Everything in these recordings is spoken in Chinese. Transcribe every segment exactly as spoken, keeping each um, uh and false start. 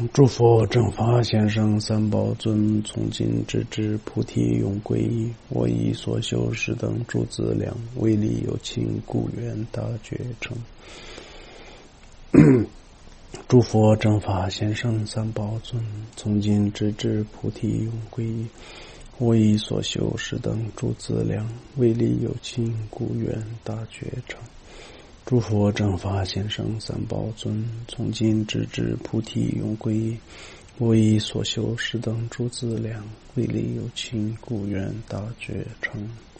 诸佛正法贤圣三宝尊，从今直至菩提永皈依。我以所修十等诸资粮，为利有情，故愿大觉成。诸佛正法贤圣三宝尊，从今直至菩提永皈依。我以所修十等诸资粮，为利有情，故愿大觉成。诸佛正法贤圣三宝尊，从今直至菩提永皈依。我以所修十等诸资粮，为利有情，故愿大觉成。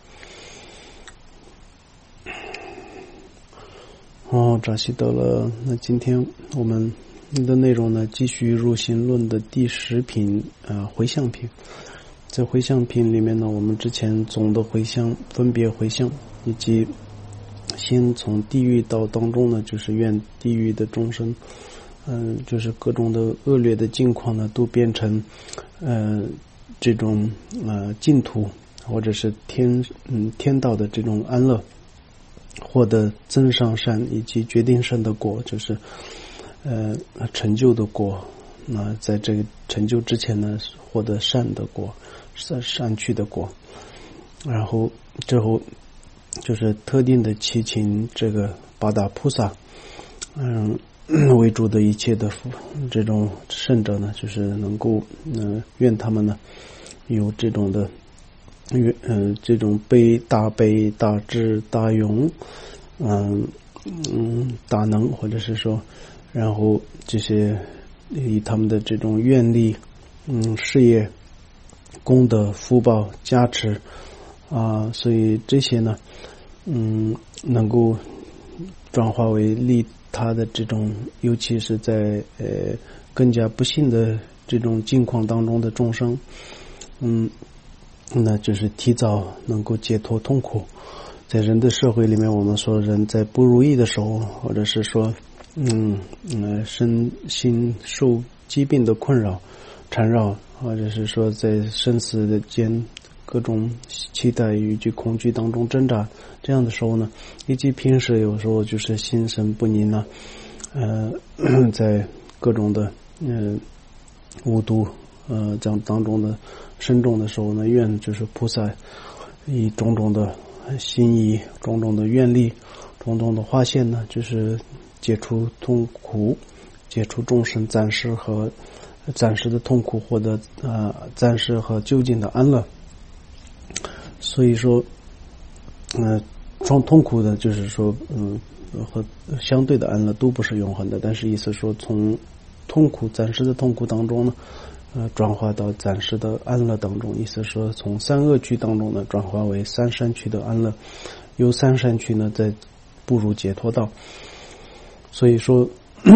哦，扎西德勒，那今天我们的内容呢，继续入心论的第十品啊、呃，回向品。在回向品里面呢，我们之前总的回向、分别回向，以及先从地狱到当中呢，就是愿地狱的众生，嗯、呃，就是各种的恶劣的境况呢，都变成，呃，这种呃净土，或者是天嗯天道的这种安乐，获得增上善以及决定胜的果，就是呃成就的果。那在这个成就之前呢，获得善的果，善善趣的果，然后之后。就是特定的祈请这个八大菩萨，嗯，为主的一切的这种圣者呢，就是能够，嗯、呃，愿他们呢有这种的，愿，嗯、呃，这种悲大悲大智大勇，嗯嗯大能，或者是说，然后这些以他们的这种愿力，嗯，事业、功德、福报加持。啊，所以这些呢，嗯，能够转化为利他的这种，尤其是在呃更加不幸的这种境况当中的众生，嗯，那就是提早能够解脱痛苦。在人的社会里面，我们说人在不如意的时候，或者是说，嗯呃身心受疾病的困扰、缠绕，或者是说在生死的间。各种期待以及恐惧当中挣扎，这样的时候呢，以及平时有时候就是心神不宁啊，呃，在各种的呃无度呃这样当中的深重的时候呢，愿就是菩萨以种种的心意、种种的愿力、种种的化现呢，就是解除痛苦，解除众生暂时和暂时的痛苦，获得呃暂时和究竟的安乐。所以说，呃，创痛苦的，就是说，嗯，和相对的安乐都不是永恒的。但是意思说，从痛苦暂时的痛苦当中呢，呃，转化到暂时的安乐当中。意思说，从三恶趣当中呢，转化为三善趣的安乐，由三善趣呢，再步入解脱道。所以说，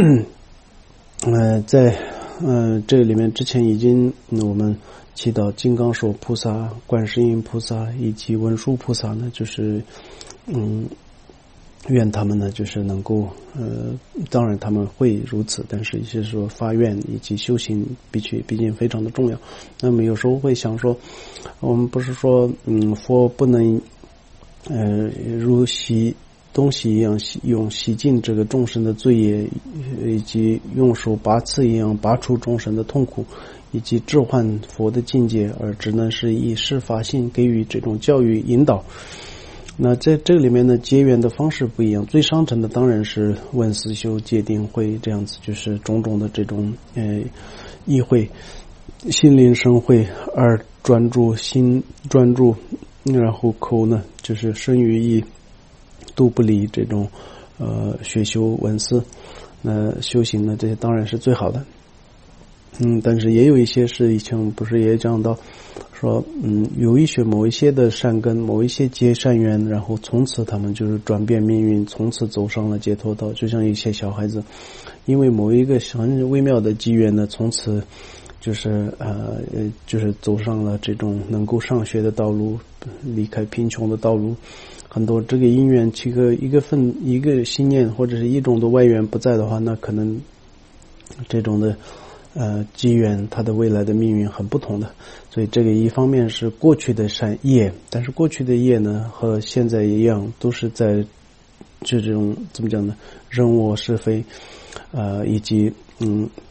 呃，在呃这里面之前已经、嗯、我们。祈祷金刚手菩萨、观世音菩萨以及文殊菩萨呢，就是嗯，愿他们呢，就是能够呃，当然他们会如此，但是也是说发愿以及修行，必须毕竟非常的重要。那么有时候会想说，我们不是说嗯，佛不能呃如洗东西一样洗用洗净这个众生的罪业，以及用手拔刺一样拔除众生的痛苦。以及置换佛的境界，而只能是以施法性给予这种教育引导。那在这里面呢，结缘的方式不一样。最上乘的当然是问思修戒定慧这样子，就是种种的这种呃意会，心灵生慧，而专注心专注，然后口呢就是身语意都不离这种呃学修闻思。那修行呢，这些当然是最好的。嗯，但是也有一些是以前不是也讲到说，嗯，有一些某一些的善根，某一些结善缘，然后从此他们就是转变命运，从此走上了解脱道。就像一些小孩子，因为某一个很微妙的机缘呢，从此就是呃就是走上了这种能够上学的道路，离开贫穷的道路。很多这个因缘，这个一个份一个心念或者是一种的外缘不在的话，那可能这种的。呃，机缘它的未来的命运很不同的，所以这个一方面是过去的善业，但是过去的业呢和现在一样，都是在这种怎么讲呢？人我是非，呃，以及嗯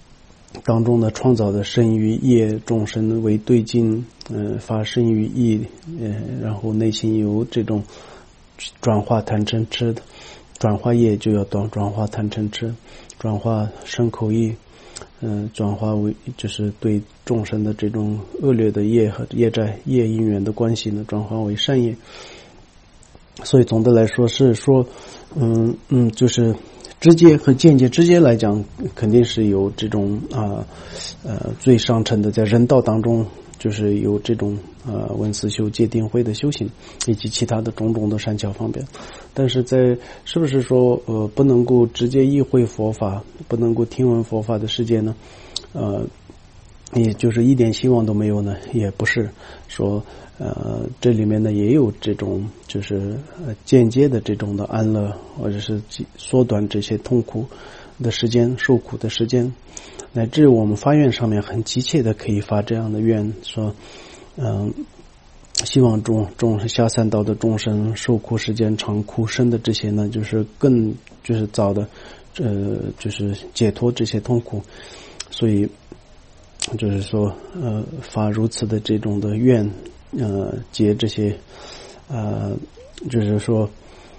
当中呢创造的身与业众生为对境，呃，发身与意，呃，然后内心有这种转化贪嗔痴的，转化业就要转转化贪嗔痴，转化身口意，嗯、呃，转化为就是对众生的这种恶劣的业和业债业因缘的关系呢，转化为善业。所以总的来说是说，嗯嗯，就是直接和间接，直接来讲肯定是有这种啊 呃, 呃最上乘的，在人道当中就是有这种呃闻思修戒定慧的修行，以及其他的种种的善巧方便。但是在是不是说呃不能够直接意会佛法，不能够听闻佛法的世界呢？呃，也就是一点希望都没有呢？也不是说。呃，这里面呢也有这种就是呃间接的这种的安乐，或者是缩短这些痛苦的时间、受苦的时间，乃至我们发愿上面很急切的可以发这样的愿，说，嗯、呃，希望众众下三道的众生受苦时间长、苦深的这些呢，就是更就是早的，呃，就是解脱这些痛苦，所以就是说，呃，发如此的这种的愿。呃，结这些，呃，就是说，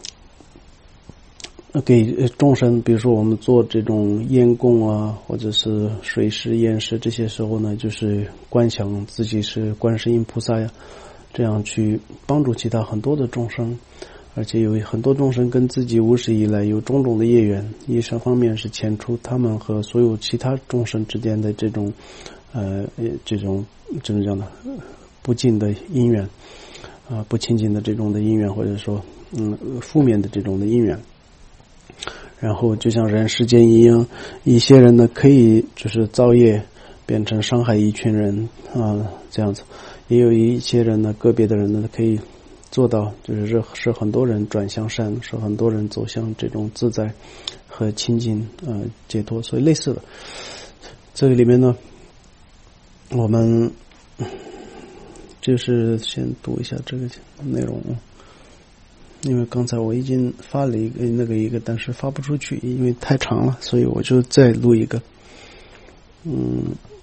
给众生，比如说我们做这种烟供啊，或者是水施、烟施这些时候呢，就是观想自己是观世音菩萨呀，这样去帮助其他很多的众生，而且有很多众生跟自己无始以来有种种的业缘，一方面是牵出他们和所有其他众生之间的这种，呃，这种怎么讲呢？不尽的因缘啊、呃，不清净的这种的因缘，或者说嗯负面的这种的因缘。然后就像人世间一样，一些人呢可以就是造业变成伤害一群人啊、呃、这样子，也有一些人呢，个别的人呢可以做到就是使很多人转向善，使很多人走向这种自在和清净呃解脱。所以类似的这个里面呢，我们就是先读一下这个内容，因为刚才我已经发了一个那个一个，但是发不出去，因为太长了，所以我就再录一个。嗯，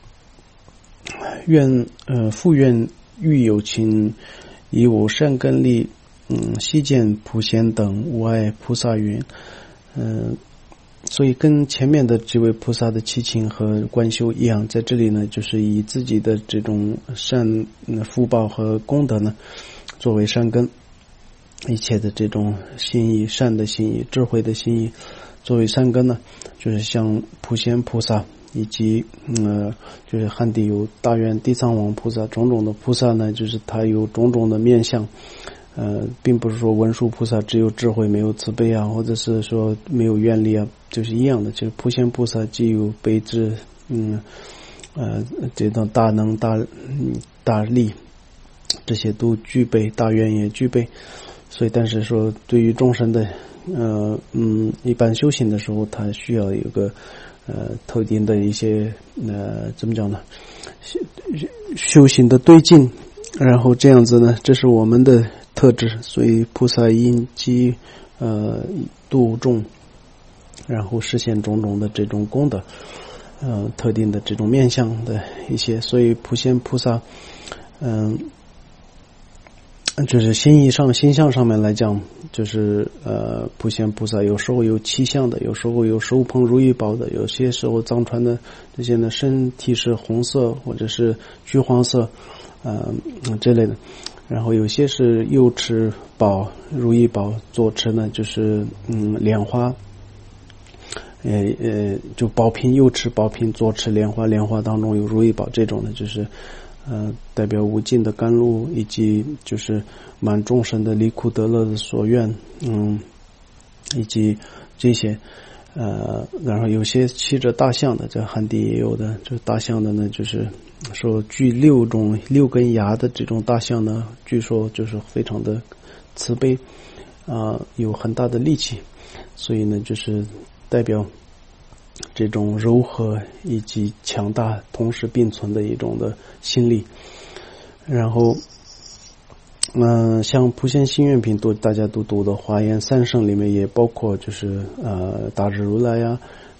愿呃复愿欲有情，以我善根力，嗯，悉见普贤等无碍菩萨云，嗯、呃。所以跟前面的几位菩萨的七情和观修一样，在这里呢，就是以自己的这种善福报和功德呢，作为善根，一切的这种心意、善的心意、智慧的心意，作为善根呢，就是像普贤菩萨以及呃，就是汉地有大愿地藏王菩萨，种种的菩萨呢，就是他有种种的面相。呃，并不是说文殊菩萨只有智慧没有慈悲啊，或者是说没有愿力啊，就是一样的。就是普贤菩萨既有悲智，嗯，呃，这种大能大嗯大力，这些都具备，大愿也具备。所以，但是说对于众生的，呃，嗯，一般修行的时候，他需要有个呃特定的一些呃怎么讲呢？修修行的对境，然后这样子呢，这是我们的特质。所以菩萨因机呃度众，然后实现种种的这种功德，呃特定的这种面向的一些。所以普贤菩萨，嗯、呃，就是心意上、心相上面来讲，就是呃普贤菩萨有时候有七相的，有时候有手捧如意宝的，有些时候藏传的这些呢身体是红色或者是橘黄色，呃这类的。然后有些是右持宝如意宝，左持呢就是嗯莲花，呃呃就宝瓶，右持宝瓶，左持莲花，莲花当中有如意宝，这种呢就是呃代表无尽的甘露，以及就是满众生的离苦得乐的所愿，嗯，以及这些。呃，然后有些骑着大象的，在汉地也有的，就是大象的呢，就是说具六种六根牙的这种大象呢，据说就是非常的慈悲啊、呃，有很大的力气，所以呢，就是代表这种柔和以及强大同时并存的一种的心力。然后嗯、呃，像普贤心愿品都大家都读的华严三圣里面也包括就是呃大智如来呀，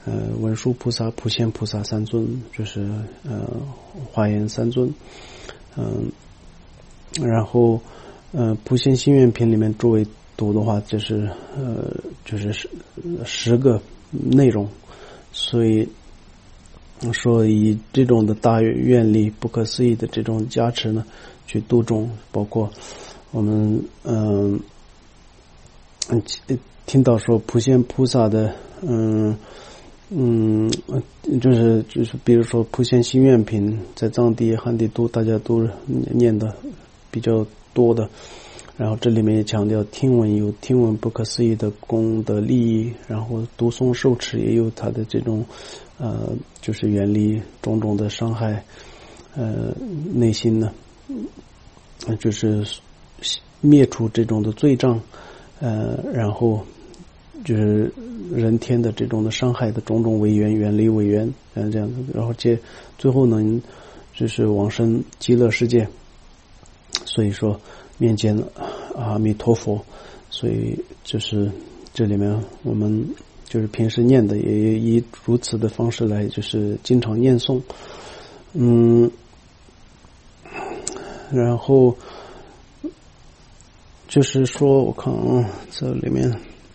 呃文殊菩萨、普贤菩萨三尊，就是呃华严三尊，嗯、呃，然后呃普贤心愿品里面诸位读的话，就是呃就是十十个内容，所以说以这种的大愿力、不可思议的这种加持呢，去度众，包括我们嗯。呃听到说普贤菩萨的嗯嗯就是就是比如说普贤心愿品在藏地汉地都大家都念的比较多的，然后这里面也强调听闻有听闻不可思议的功德利益，然后读诵受持也有它的这种呃就是远离种种的伤害，呃内心呢就是灭除这种的罪障，呃然后就是人天的这种的伤害的种种违缘，远离违缘，嗯，这样子，然后接最后能就是往生极乐世界。所以说面见阿弥陀佛，所以就是这里面我们就是平时念的也以如此的方式来就是经常念诵，嗯，然后就是说我看啊这里面。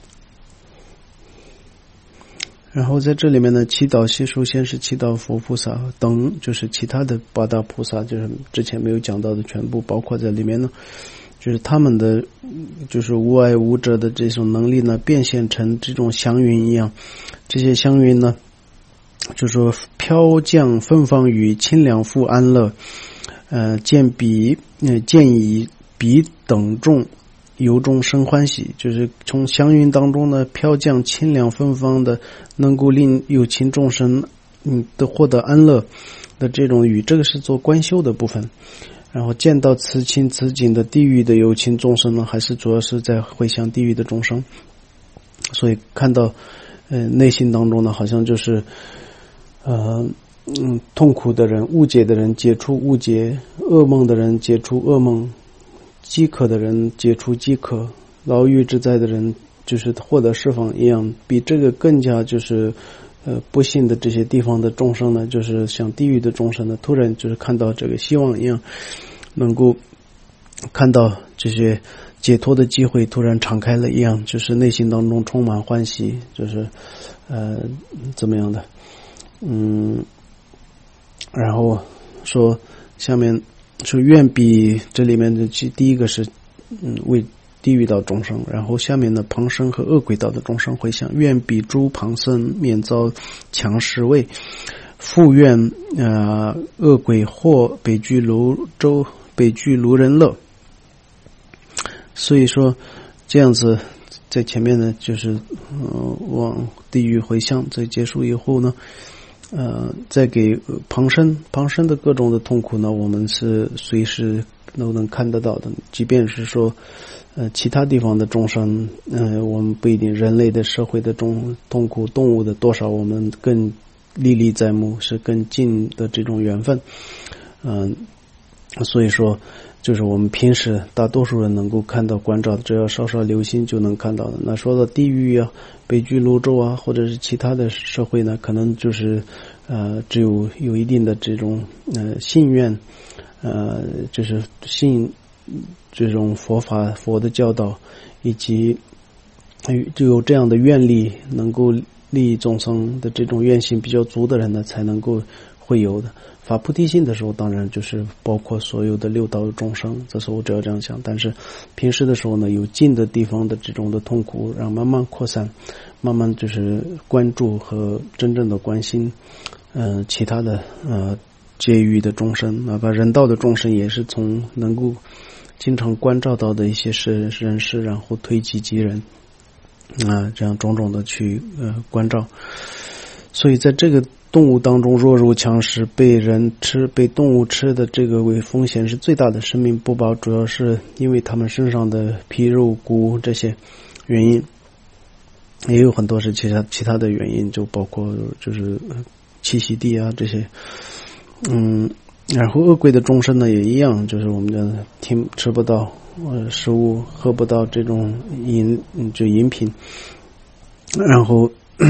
然后在这里面呢，祈祷悉数先是祈祷佛菩萨等，就是其他的八大菩萨，就是之前没有讲到的全部包括在里面呢，就是他们的就是无碍无遮的这种能力呢，变现成这种祥云一样，这些祥云呢，就说飘降芬芳于清凉富安乐，呃，见彼呃见以彼等众。由衷生欢喜，就是从祥云当中呢飘降清凉芬芳的，能够令有情众生嗯的获得安乐的这种语，这个是做观修的部分。然后见到此情此景的地狱的有情众生呢，还是主要是在回向地狱的众生。所以看到呃内心当中呢，好像就是呃嗯痛苦的人、误解的人解除误解，噩梦的人解除噩梦。饥渴的人解除饥渴，牢狱之灾的人就是获得释放一样，比这个更加就是呃不幸的这些地方的众生呢，就是像地狱的众生呢，突然就是看到这个希望一样，能够看到这些解脱的机会突然敞开了一样，就是内心当中充满欢喜，就是呃怎么样的，嗯，然后说下面。说愿彼这里面的第一个是嗯为地狱道众生，然后下面的旁生和恶鬼道的众生回向，愿彼诸旁生免遭强势位，复愿呃恶鬼或北居泸州北居卢人乐。所以说这样子在前面呢就是呃往地狱回向，在结束以后呢呃，再给旁生旁生的各种的痛苦呢，我们是随时都能看得到的。即便是说，呃，其他地方的众生，呃，我们不一定人类的社会的众痛苦，动物的多少，我们更历历在目，是更近的这种缘分。嗯、呃，所以说，就是我们平时大多数人能够看到关照，只要稍稍留心就能看到的。那说到地狱啊、北居泸州啊，或者是其他的社会呢，可能就是呃只有有一定的这种呃信愿，呃就是信这种佛法佛的教导，以及就有这样的愿力，能够利益众生的这种愿心比较足的人呢，才能够会有的。发菩提心的时候，当然就是包括所有的六道众生，这时候只要这样想。但是平时的时候呢，有近的地方的这种的痛苦，让慢慢扩散，慢慢就是关注和真正的关心，呃，其他的呃界域的众生，哪怕人道的众生，也是从能够经常关照到的一些是人事，然后推己及人，啊、呃，这样种种的去呃关照。所以在这个动物当中，弱肉强食，被人吃、被动物吃的这个为风险是最大的，生命不保，主要是因为他们身上的皮肉骨这些原因，也有很多是其他其他的原因，就包括就是栖息地啊这些，嗯，然后恶鬼的众生呢也一样，就是我们的听吃不到呃食物，喝不到这种饮就饮品，然后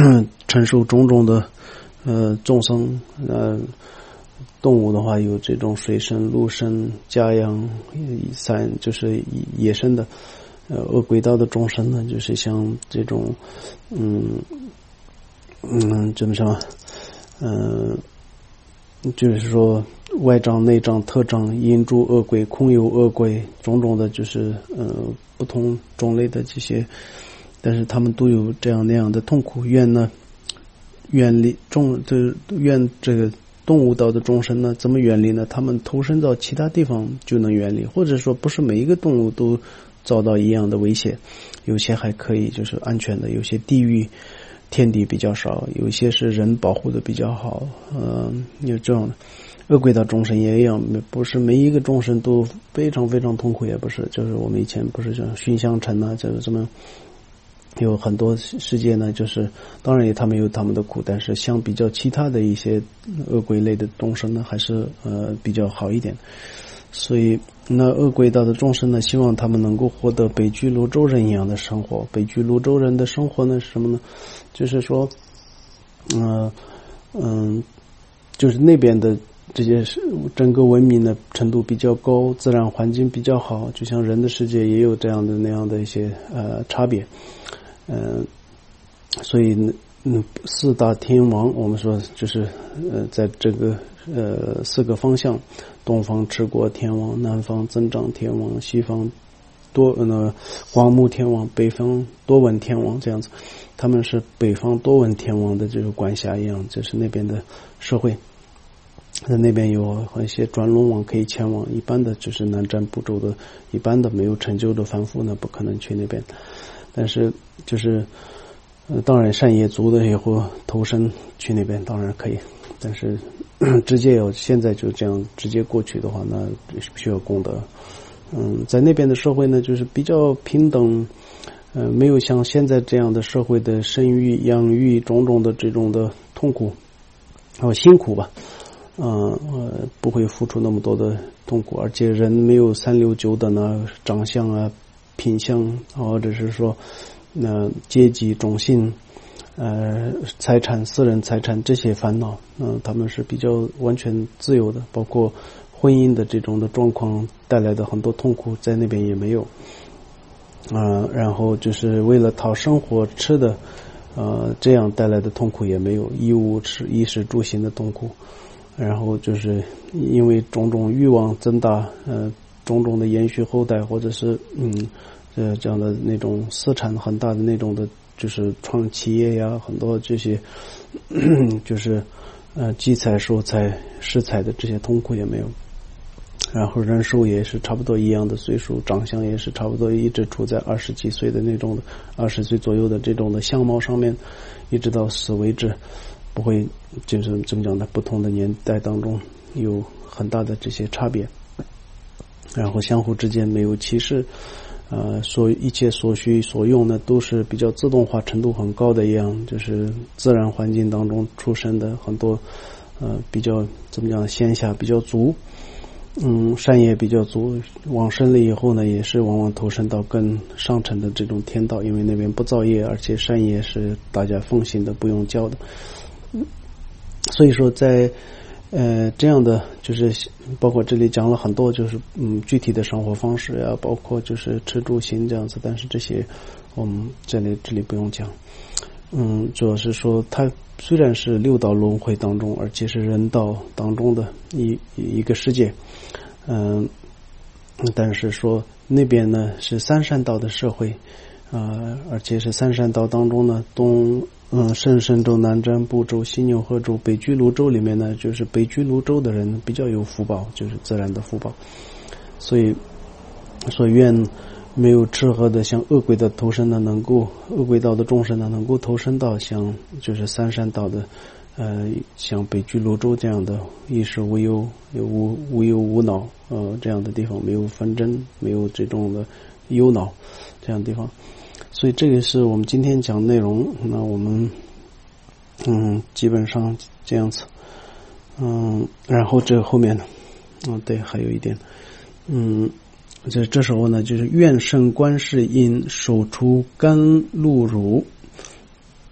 承受种种的呃众生，呃动物的话有这种水生、陆生、家养、三就是野生的，呃恶鬼道的众生呢，就是像这种嗯嗯怎么说，嗯、呃、就是说外障、内障、特障、因住恶鬼、空有恶鬼，种种的就是呃不同种类的这些，但是他们都有这样那样的痛苦。愿呢远离众这愿这个动物道的众生呢，怎么远离呢？他们投身到其他地方就能远离，或者说不是每一个动物都遭到一样的威胁，有些还可以就是安全的，有些地域天敌比较少，有些是人保护的比较好，呃，有这种恶鬼道众生也一样，不是每一个众生都非常非常痛苦，也不是，就是我们以前不是讲熏香尘啊，就是这么。有很多世界呢，就是当然也他们有他们的苦，但是相比较其他的一些恶鬼类的众生呢，还是呃比较好一点。所以那恶鬼道的众生呢，希望他们能够获得北俱泸州人一样的生活。北俱泸州人的生活呢是什么呢？就是说，嗯、呃、嗯，就是那边的这些整个文明的程度比较高，自然环境比较好，就像人的世界也有这样的那样的一些呃差别。嗯、呃，所以嗯，四大天王，我们说就是呃，在这个呃四个方向，东方持国天王，南方增长天王，西方多呃光目天王，北方多闻天王，这样子，他们是北方多闻天王的这个管辖一样，就是那边的社会。在那边有一些转轮王可以前往，一般的就是南瞻部洲的，一般的没有成就的凡夫呢，不可能去那边。但是就是呃，当然善业足的也会投身去那边，当然可以。但是直接要现在就这样直接过去的话，那需要功德。嗯，在那边的社会呢，就是比较平等，呃，没有像现在这样的社会的生育、养育种种的这种的痛苦，还有辛苦吧。嗯呃，不会付出那么多的痛苦，而且人没有三六九等啊，长相啊、品相，或者是说，那、呃、阶级、种姓、呃财产、私人财产这些烦恼，嗯、呃，他们是比较完全自由的，包括婚姻的这种的状况带来的很多痛苦，在那边也没有。啊、呃，然后就是为了讨生活吃的，呃，这样带来的痛苦也没有，衣物吃、衣食住行的痛苦。然后就是因为种种欲望增大，呃，种种的延续后代，或者是嗯，呃，这样的那种私产很大的那种的，就是创企业呀，很多这些，就是呃，积财、收财、施财的这些痛苦也没有。然后人寿也是差不多一样的岁数，长相也是差不多一直处在二十几岁的那种的，二十岁左右的这种的相貌上面，一直到死为止。不会就是怎么讲呢？不同的年代当中有很大的这些差别，然后相互之间没有歧视，呃，所一切所需所用呢都是比较自动化程度很高的一样，就是自然环境当中出生的很多呃比较怎么讲闲暇比较足，嗯，善业比较足，往生了以后呢，也是往往投身到更上层的这种天道，因为那边不造业，而且善业是大家奉行的，不用教的。所以说在呃这样的就是包括这里讲了很多就是嗯具体的生活方式啊，包括就是吃住行这样子，但是这些我们这里这里不用讲。嗯，主要是说它虽然是六道轮回当中，而且是人道当中的一一个世界，嗯、呃，但是说那边呢是三善道的社会啊、呃，而且是三善道当中呢东。嗯，圣神州、南瞻部洲、西牛贺州、北俱泸州里面呢，就是北俱泸州的人比较有福报，就是自然的福报，所以，所以愿没有吃喝的像恶鬼的投身呢，能够恶鬼道的众生呢，能够投身到像就是三善道的，呃，像北俱泸州这样的衣食无忧、有无无忧无恼，呃，这样的地方，没有纷争，没有这种的忧恼，这样的地方。所以这个是我们今天讲内容，那我们嗯基本上这样子，嗯，然后这后面呢，嗯，对，还有一点，嗯，这这时候呢，就是愿胜观世音，手出甘露乳，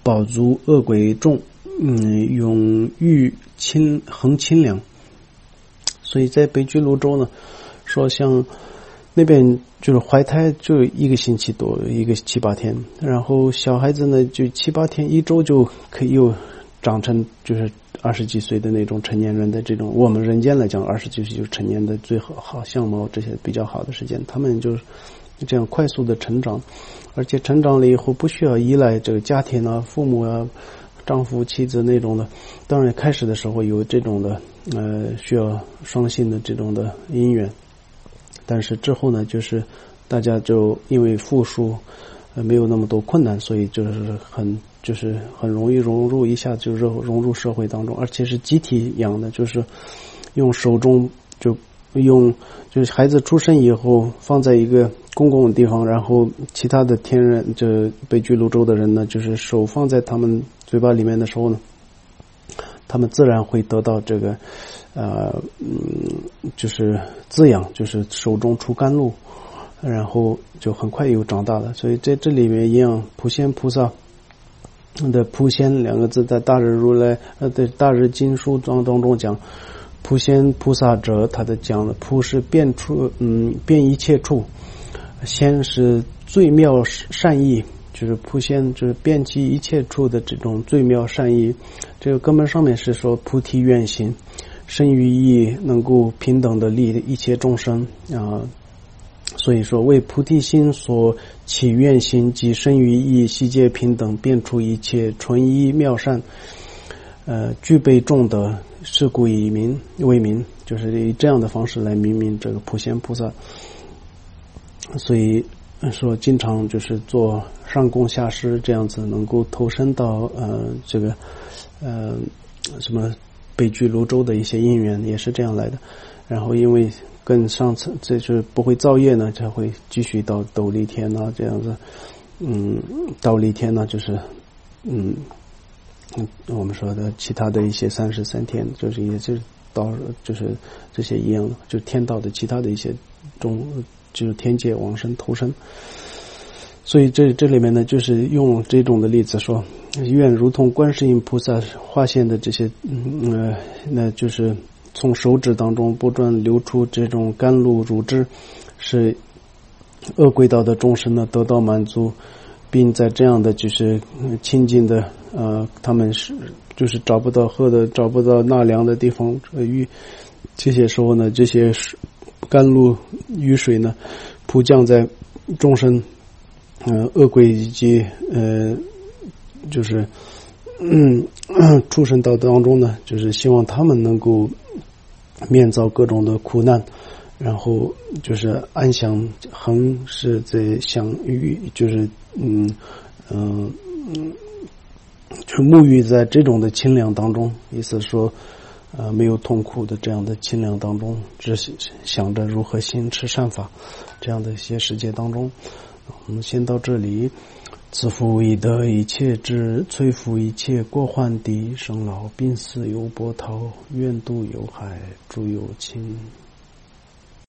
宝足恶鬼众，嗯，永欲清恒清凉。所以在北俱泸州呢，说像那边就是怀胎就一个星期多，一个七八天，然后小孩子呢就七八天一周就可以又长成就是二十几岁的那种成年人的这种，我们人间来讲二十几岁就是成年的最好好相貌，这些比较好的时间，他们就是这样快速的成长，而且成长了以后不需要依赖这个家庭啊、父母啊、丈夫、妻子那种的。当然开始的时候有这种的呃需要双性的这种的姻缘，但是之后呢，就是大家就因为复数呃没有那么多困难，所以就是很就是很容易融入，一下就融融入社会当中，而且是集体养的，就是用手中就用就是孩子出生以后放在一个公共的地方，然后其他的天人这北俱泸州的人呢，就是手放在他们嘴巴里面的时候呢，他们自然会得到这个呃嗯就是滋养，就是手中出甘露，然后就很快又长大了。所以在这里面一样，普贤菩萨的普贤两个字在大日如来呃在大日经书当当中讲，普贤菩萨者，他的讲了普是遍处嗯遍一切处，贤是最妙善意，就是普贤就是遍及一切处的这种最妙善意。这个根本上面是说菩提愿心，生于意，能够平等的利一切众生啊。所以说为菩提心所起愿心，即生于意，悉皆平等，遍除一切纯一妙善，呃具备众德，是故以名为名，就是以这样的方式来命名这个普贤菩萨。所以说经常就是做上供下施这样子，能够投身到呃这个呃什么北俱泸州的一些因缘也是这样来的。然后因为跟上次这就是不会造业呢，才会继续到斗笠天啊这样子。嗯，斗笠天呢就是嗯嗯我们说的其他的一些三十三天，就是也就是到就是这些一样的，就天道的其他的一些中就是天界往生投生。所以这这里面呢，就是用这种的例子说，愿如同观世音菩萨化现的这些嗯呃那就是从手指当中不断流出这种甘露乳汁，使恶鬼道的众生呢得到满足，并在这样的就是清净的呃他们是就是找不到喝的找不到纳凉的地方，雨这些时候呢，这些甘露雨水呢普降在众生呃恶鬼以及呃就是嗯畜生道当中呢，就是希望他们能够免遭各种的苦难，然后就是安详恒是在享于就是嗯嗯、呃、就沐浴在这种的清凉当中，意思说呃没有痛苦的这样的清凉当中，只想着如何行持善法，这样的一些世界当中。我们先到这里。自负以得一切智，摧伏一切过患敌，生老病死有波涛，愿度有海，诸有情。